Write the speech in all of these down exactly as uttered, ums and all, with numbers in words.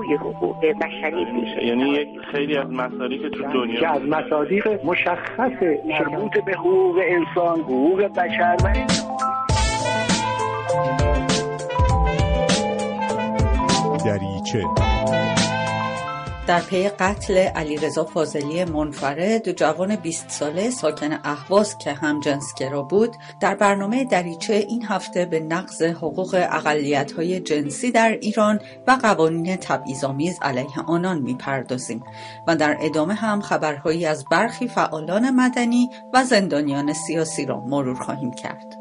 جنبه حقوق بشری پیش. یعنی یک خیلی از مسائلی که تو دنیا که از مصادیق مشخص مربوط به حقوق انسان، حقوق بشر و دریچه. در پی قتل علیرضا فاضلی منفرد، جوان بیست ساله ساکن اهواز که همجنسگرا بود، در برنامه دریچه این هفته به نقض حقوق اقلیت‌های جنسی در ایران و قوانین تبعیض‌آمیز علیه آنان می‌پردازیم و در ادامه هم خبرهایی از برخی فعالان مدنی و زندانیان سیاسی را مرور خواهیم کرد.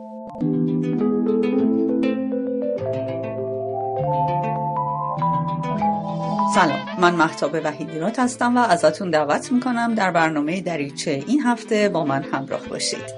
سلام، من مهتاب وحیدیراد هستم و ازتون دعوت میکنم در برنامه دریچه این هفته با من همراه باشید.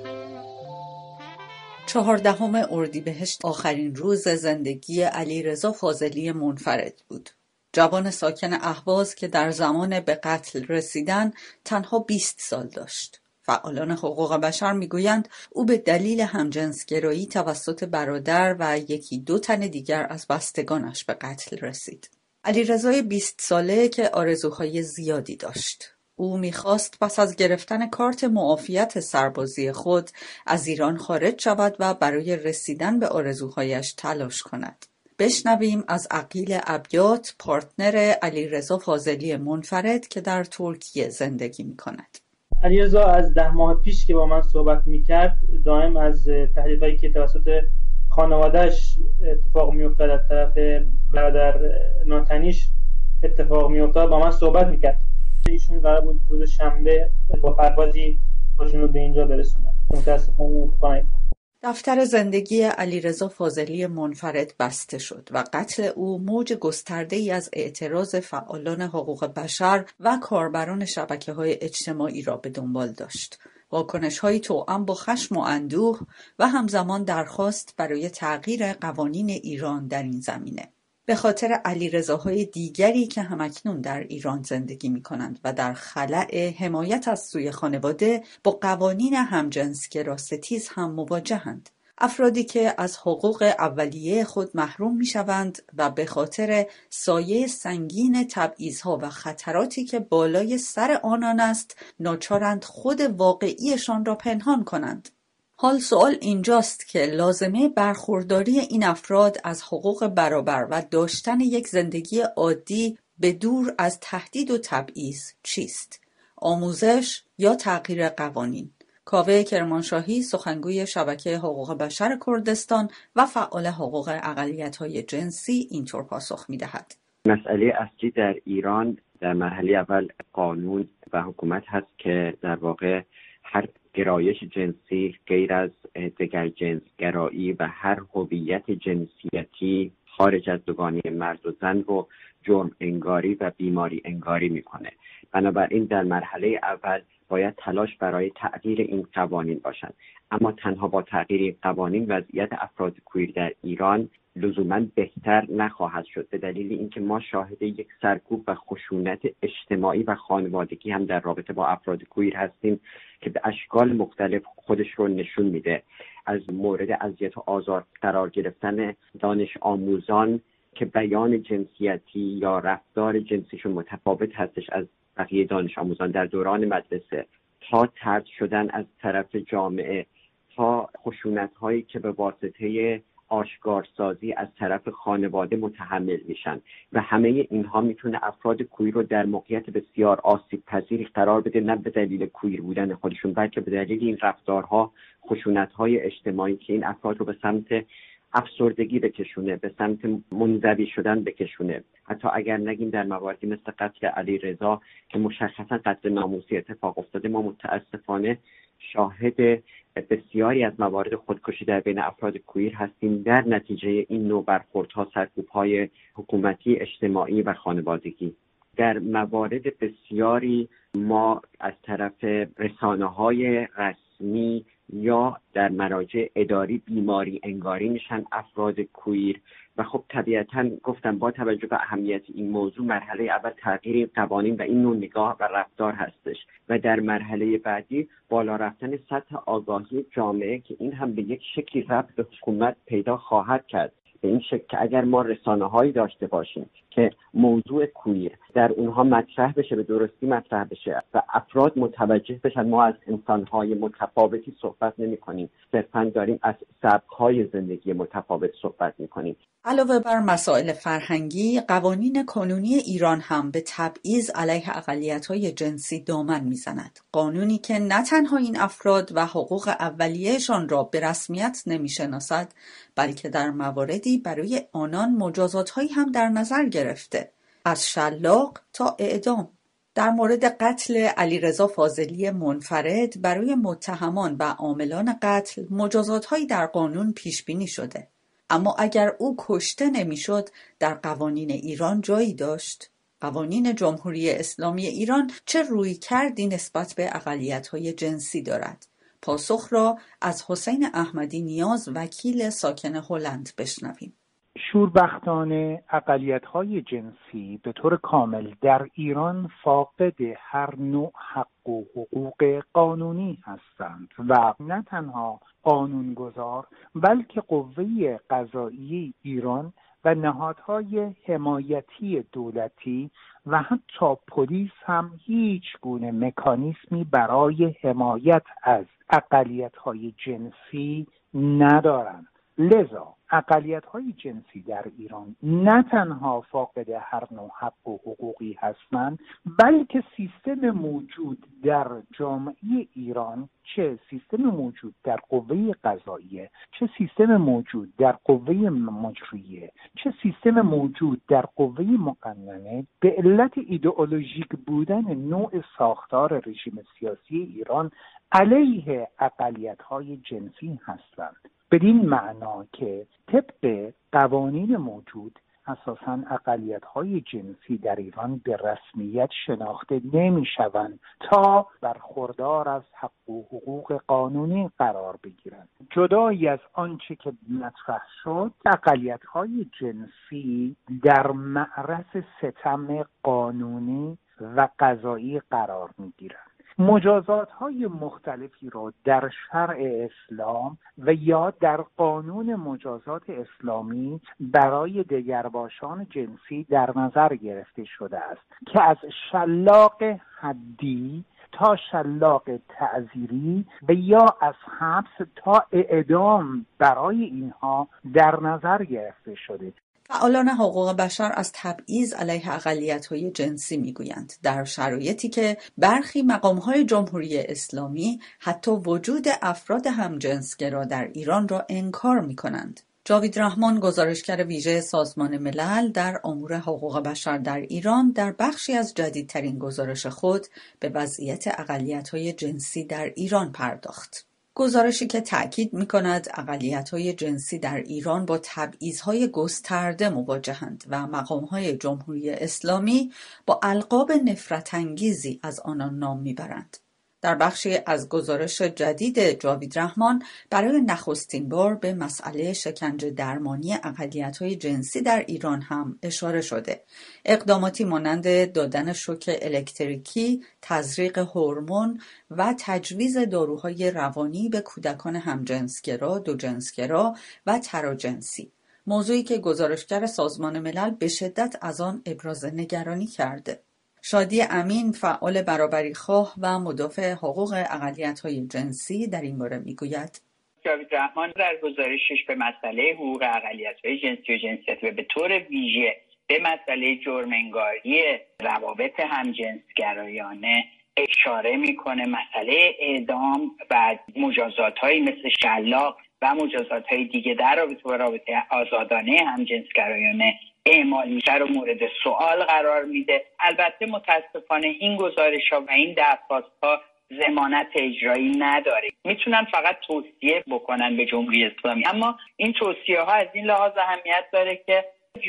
چهاردهم اردیبهشت آخرین روز زندگی علیرضا فاضلی منفرد بود. جوان ساکن اهواز که در زمان به قتل رسیدن تنها بیست سال داشت. فعالان حقوق بشر میگویند او به دلیل همجنسگرایی توسط برادر و یکی دو تن دیگر از بستگانش به قتل رسید. علیرضای بیست ساله که آرزوهای زیادی داشت. او میخواست پس از گرفتن کارت معافیت سربازی خود از ایران خارج شود و برای رسیدن به آرزوهایش تلاش کند. بشنویم از عقیل ابیات، پارتنر علیرضا فاضلی منفرد که در ترکیه زندگی میکند. علیرضا از ده ماه پیش که با من صحبت میکرد، دائم از تهدیدهایی که توسط خانوادهش اتفاق میافتاد، از طرف برادر ناتنیش اتفاق میافتاد، با من صحبت میکرد. ایشون قرار بود روز شنبه با پروازی خودشون رو به اینجا برسونن. متاسفانه اتفاق نیفتاد. دفتر زندگی علیرضا فاضلی منفرد بسته شد و قتل او موج گسترده‌ای از اعتراض فعالان حقوق بشر و کاربران شبکه‌های اجتماعی را به دنبال داشت. واکنش‌هایی توأم با خشم و اندوه و همزمان درخواست برای تغییر قوانین ایران در این زمینه. به خاطر علیرضاهای دیگری که همکنون در ایران زندگی می‌کنند و در خلأ حمایت از سوی خانواده با قوانین همجنسگرا ستیز هم مواجهند. افرادی که از حقوق اولیه خود محروم می‌شوند و به خاطر سایه سنگین تبعیض‌ها و خطراتی که بالای سر آنان است، ناچارند خود واقعیشان را پنهان کنند. حال سوال اینجاست که لازمه برخورداری این افراد از حقوق برابر و داشتن یک زندگی عادی به دور از تهدید و تبعیض چیست؟ آموزش یا تغییر قوانین؟ کاوه کرمانشاهی، سخنگوی شبکه حقوق بشر کردستان و فعال حقوق اقلیت‌های جنسی، اینطور پاسخ می‌دهد. مسئله اصلی در ایران در مرحله اول قانون و حکومت هست که در واقع هر گرایش جنسی غیر از دگر جنسگرایی و هر هویت جنسیتی خارج از دوگانه مرد و زن رو جرم انگاری و بیماری انگاری میکنه. بنابراین در مرحله اول باید تلاش برای تغییر این قوانین باشد. اما تنها با تغییر این قوانین وضعیت افراد کویر در ایران لزوماً بهتر نخواهد شد، به دلیل اینکه ما شاهد یک سرکوب و خشونت اجتماعی و خانوادگی هم در رابطه با افراد کویر هستیم که به اشکال مختلف خودش رو نشون میده. از مورد اذیت و آزار قرار گرفتن دانش آموزان که بیان جنسیتی یا رفتار جنسیشون متفاوت هستش از بقیه دانش آموزان در دوران مدرسه، تا طرد شدن از طرف جامعه، تا خشونت هایی که به واسطه آشکارسازی از طرف خانواده متحمل میشن و همه اینها میتونه افراد کویر رو در موقعیت بسیار آسیب پذیری قرار بده، نه به دلیل کویر بودن خودشون بلکه به دلیل این رفتارها، خشونت‌های اجتماعی که این افراد رو به سمت افسردگی بکشونه، به سمت منزوی شدن بکشونه. حتی اگر نگیم در مواردی مثل قتل علیرضا که مشخصا قتل ناموسی اتفاق افتاده، ما متاسفانه شاهد بسیاری از موارد خودکشی در بین افراد کویر هستیم در نتیجه این نوع برخوردها، سرکوب‌های حکومتی، اجتماعی و خانوادگی. در موارد بسیاری ما از طرف رسانه‌های رسمی یا در مراجع اداری بیماری انگاری میشن افراد کویر و خب طبیعتاً گفتم با توجه به اهمیت این موضوع مرحله اول تغییر قوانین و این نوع نگاه و رفتار هستش و در مرحله بعدی بالا رفتن سطح آگاهی جامعه که این هم به یک شکلی ربط به حکومت پیدا خواهد کرد، به این شکل که اگر ما رسانه‌هایی داشته باشیم که موضوع کویر در اونها مطرح بشه، به درستی مطرح بشه و افراد متوجه بشن ما از انسان‌های متفاوتی صحبت نمی‌کنیم، صرفاً داریم از سبک‌های زندگی متفاوت صحبت می‌کنیم. علاوه بر مسائل فرهنگی، قوانین کنونی ایران هم به تبعیض علیه اقلیت‌های جنسی دامن می‌زند. قانونی که نه تنها این افراد و حقوق اولیه‌شان را به رسمیت نمی‌شناسد، بلکه در مواردی برای آنان مجازات‌هایی هم در نظر گرفته، از شلاق تا اعدام. در مورد قتل علیرضا فاضلی منفرد برای متهمان و عاملان قتل مجازات‌هایی در قانون پیش بینی شده. اما اگر او کشته نمیشد، در قوانین ایران جایی داشت؟ قوانین جمهوری اسلامی ایران چه رویکردی نسبت به اقلیت‌های جنسی دارد؟ پاسخ را از حسین احمدی نیاز، وکیل ساکن هلند، بشنویم. شوربختانه اقلیت‌های جنسی به طور کامل در ایران فاقد هر نوع حق و حقوق قانونی هستند و نه تنها قانونگذار بلکه قوه قضایی ایران و نهادهای حمایتی دولتی و حتی پلیس هم هیچ گونه مکانیزمی برای حمایت از اقلیت‌های جنسی ندارند. لذا اقلیت‌های جنسی در ایران نه تنها فاقد هر نوع حق و حقوقی هستند، بلکه سیستم موجود در جامعه ایران، چه سیستم موجود در قوه قضاییه، چه سیستم موجود در قوه مجریه، چه سیستم موجود در قوه مقننه، به علت ایدئولوژیک بودن نوع ساختار رژیم سیاسی ایران علیه اقلیت‌های جنسی هستند. بدین معنا که طبق قوانین موجود اساساً اقلیت‌های جنسی در ایران به رسمیت شناخته نمی‌شوند تا برخوردار از حق و حقوق قانونی قرار بگیرند. جدایی از آنچه که مطرح شد، اقلیت‌های جنسی در معرض ستم قانونی و قضایی قرار می‌گیرند. مجازات‌های مختلفی را در شرع اسلام و یا در قانون مجازات اسلامی برای دگرباشان جنسی در نظر گرفته شده است که از شلاق حدی تا شلاق تعزیری و یا از حبس تا اعدام برای اینها در نظر گرفته شده. فعالان حقوق بشر از تبعیض علیه اقلیت‌های جنسی می‌گویند، در شرایطی که برخی مقام‌های جمهوری اسلامی حتی وجود افراد همجنسگرا در ایران را انکار می‌کنند. جاوید رحمان، گزارشگر ویژه سازمان ملل در امور حقوق بشر در ایران، در بخشی از جدیدترین گزارش خود به وضعیت اقلیت‌های جنسی در ایران پرداخت. گزارشی که تأکید می‌کند اقلیت‌های جنسی در ایران با تبعیض‌های گسترده مواجهند و مقام‌های جمهوری اسلامی با القاب نفرت‌انگیزی از آنان نام می‌برند. در بخشی از گزارش جدید جاوید رحمان برای نخستین بار به مسئله شکنجه درمانی اقلیت‌های جنسی در ایران هم اشاره شده. اقداماتی مانند دادن شوک الکتریکی، تزریق هورمون و تجویز داروهای روانی به کودکان همجنسگرا، دوجنسگرا و تراجنسی، موضوعی که گزارشگر سازمان ملل به شدت از آن ابراز نگرانی کرده. شادی امین، فعال برابریخواه و مدافع حقوق اقلیت‌های جنسی، در این باره میگوید: جاوید رحمان در گزارشش به مسئله حقوق اقلیت‌های جنسی و جنسیتی و به طور ویژه به مسئله جرم‌انگاری روابط همجنسگرایانه اشاره میکنه. مسئله اعدام و مجازات‌هایی مثل شلاق و مجازات‌های دیگه در رابطه با رابطه آزادانه همجنسگرایانه اعمال میشه رو مورد سوال قرار میده. البته متاسفانه این گزارش‌ها و این درخواست‌ها ضمانت اجرایی نداره، میتونن فقط توصیه بکنن به جمهوری اسلامی، اما این توصیه ها از این لحاظ اهمیت داره که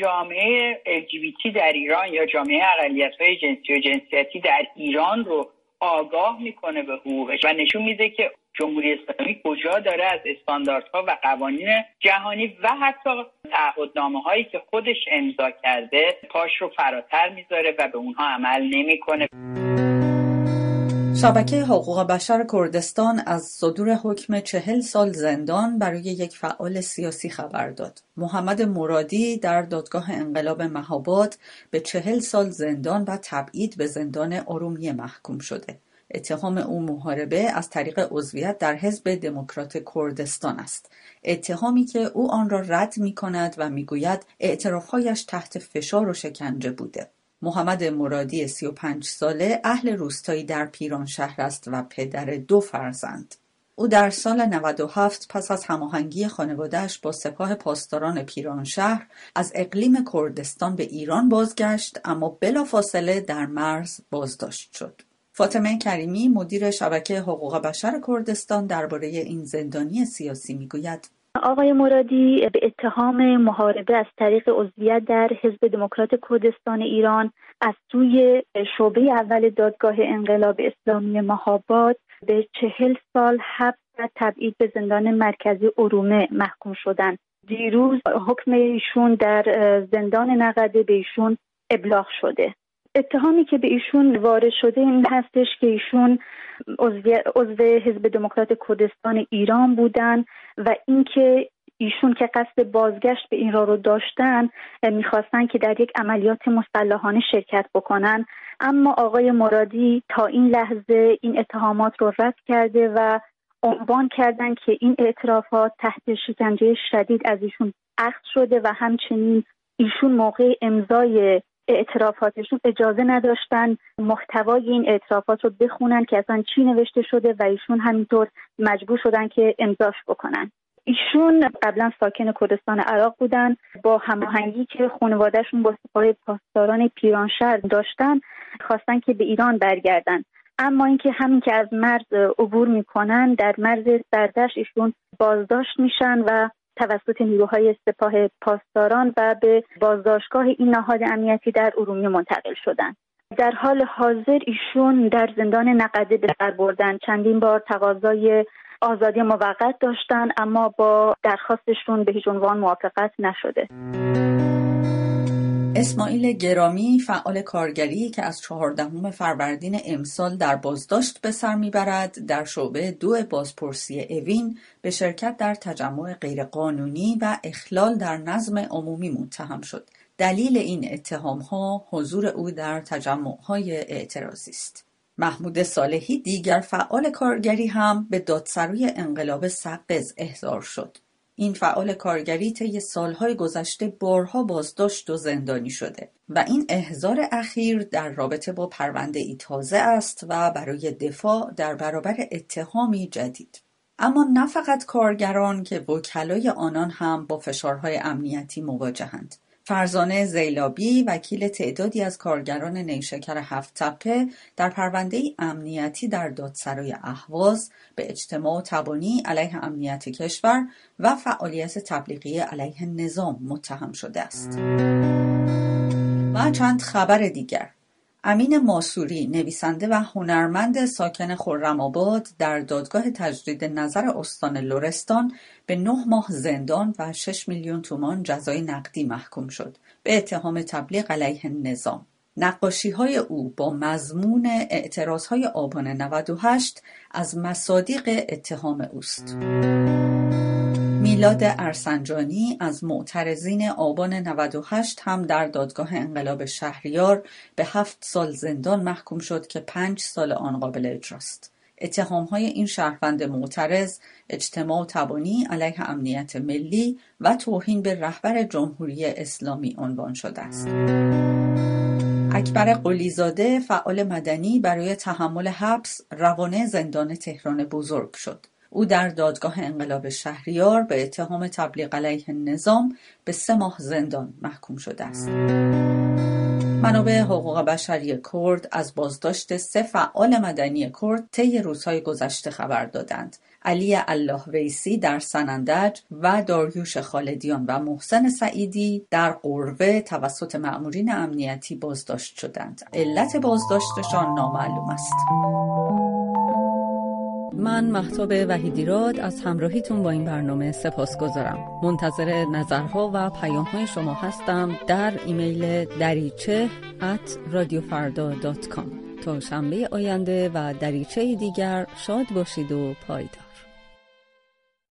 جامعه ال جی بی تی در ایران یا جامعه اقلیت‌های جنسی و جنسیتی در ایران رو آگاه میکنه به حقوقش و نشون میده که جمهوری اسلامی کجا داره از استانداردها و قوانین جهانی و حتی تعهدنامه‌هایی که خودش امضا کرده پاش رو فراتر میذاره و به اونها عمل نمیکنه. شبکه حقوق بشر کردستان از صدور حکم چهل سال زندان برای یک فعال سیاسی خبر داد. محمد مرادی در دادگاه انقلاب مهاباد به چهل سال زندان و تبعید به زندان ارومیه محکوم شده. اتهام او محاربه از طریق عضویت در حزب دموکرات کردستان است. اتهامی که او آن را رد می کند و می گوید اعترافهایش تحت فشار و شکنجه بوده. محمد مرادی سی و پنج ساله اهل روستایی در پیرانشهر است و پدر دو فرزند. او در سال نود و هفت پس از هماهنگی خانواده‌اش با سپاه پاسداران پیرانشهر از اقلیم کردستان به ایران بازگشت، اما بلافاصله در مرز بازداشت شد. فاطمه کریمی مدیر شبکه حقوق بشر کردستان درباره این زندانی سیاسی میگوید: آقای مرادی به اتهام محاربه از طریق عضویت در حزب دموکرات کردستان ایران از سوی شعبه اول دادگاه انقلاب اسلامی مهاباد به چهل سال حبس و تبعید به زندان مرکزی ارومه محکوم شدند. دیروز حکم ایشون در زندان نقده به ایشون ابلاغ شده. اتهامی که به ایشون وارد شده این هستش که ایشون عضو حزب دموکرات کردستان ایران بودن و اینکه ایشون که قصد بازگشت به ایران رو داشتن میخواستن که در یک عملیات مسلحانه شرکت بکنن، اما آقای مرادی تا این لحظه این اتهامات رو رد کرده و عنوان کردن که این اعترافات تحت شکنجه شدید از ایشون اخذ شده و همچنین ایشون موقع امضای اعترافاتشون اجازه نداشتن محتوای این اعترافات رو بخونن که اصلا چی نوشته شده و ایشون همینطور مجبور شدن که امضاش بکنن. ایشون قبلا ساکن کردستان عراق بودن، با هماهنگی که خانواده‌شون با سپاه پاسداران پیرانشهر داشتن خواستن که به ایران برگردن، اما اینکه همین که از مرز عبور میکنن در مرز سردشت ایشون بازداشت میشن و توسط نیروهای سپاه پاسداران و به بازداشتگاه این نهاد امنیتی در ارومیه منتقل شدند. در حال حاضر ایشون در زندان نقده به سر بردن. چندین بار تقاضای آزادی موقت داشتن، اما با درخواستشون به هیچ عنوان موافقت نشده. اسماعیل گرامی فعال کارگری که از چهاردهم فروردین امسال در بازداشت به سر میبرد، در شعبه دو بازپرسی اوین به شرکت در تجمع غیرقانونی و اخلال در نظم عمومی متهم شد. دلیل این اتهام‌ها حضور او در تجمع‌های اعتراضی است. محمود صالحی دیگر فعال کارگری هم به دادسرای انقلاب سقز احضار شد. این فعال کارگری طی سالهای گذشته بارها بازداشت و زندانی شده و این احضار اخیر در رابطه با پرونده‌ای تازه است و برای دفاع در برابر اتهامی جدید. اما نه فقط کارگران که وکلای آنان هم با فشارهای امنیتی مواجهند. فرزانه زیلابی وکیل تعدادی از کارگران نیشکر هفت تپه در پرونده‌ای امنیتی در دادسرای اهواز به اجتماع تبانی علیه امنیت کشور و فعالیت تبلیغی علیه نظام متهم شده است. و چند خبر دیگر. امین ماسوری نویسنده و هنرمند ساکن خرم‌آباد در دادگاه تجدید نظر استان لرستان به نه ماه زندان و شش میلیون تومان جزای نقدی محکوم شد به اتهام تبلیغ علیه نظام. نقاشی‌های او با مضمون اعتراض‌های آبان نود و هشت از مصادیق اتهام اوست. میلاد ارسنجانی از معترضین آبان نود و هشت هم در دادگاه انقلاب شهریار به هفت سال زندان محکوم شد که پنج سال آن قابل اجراست. اتهام‌های این شهروند معترض اجتماع تبانی علیه امنیت ملی و توهین به رهبر جمهوری اسلامی عنوان شده است. اکبر قلیزاده فعال مدنی برای تحمل حبس روانه زندان تهران بزرگ شد. او در دادگاه انقلاب شهریار به اتهام تبلیغ علیه نظام به سه ماه زندان محکوم شده است. منابع حقوق بشری کرد از بازداشت سه فعال مدنی کرد طی روزهای گذشته خبر دادند. علی الله ویسی در سنندج و داریوش خالدیان و محسن سعیدی در قروه توسط مأمورین امنیتی بازداشت شدند. علت بازداشتشان نامعلوم است. من مهتاب وحیدیراد از همراهیتون با این برنامه سپاسگزارم. منتظر نظرها و پیام‌های شما هستم در ایمیل دریچه ات رادیو فردا دات کام. تا شنبه آینده و دریچه دیگر شاد باشید و پایدار.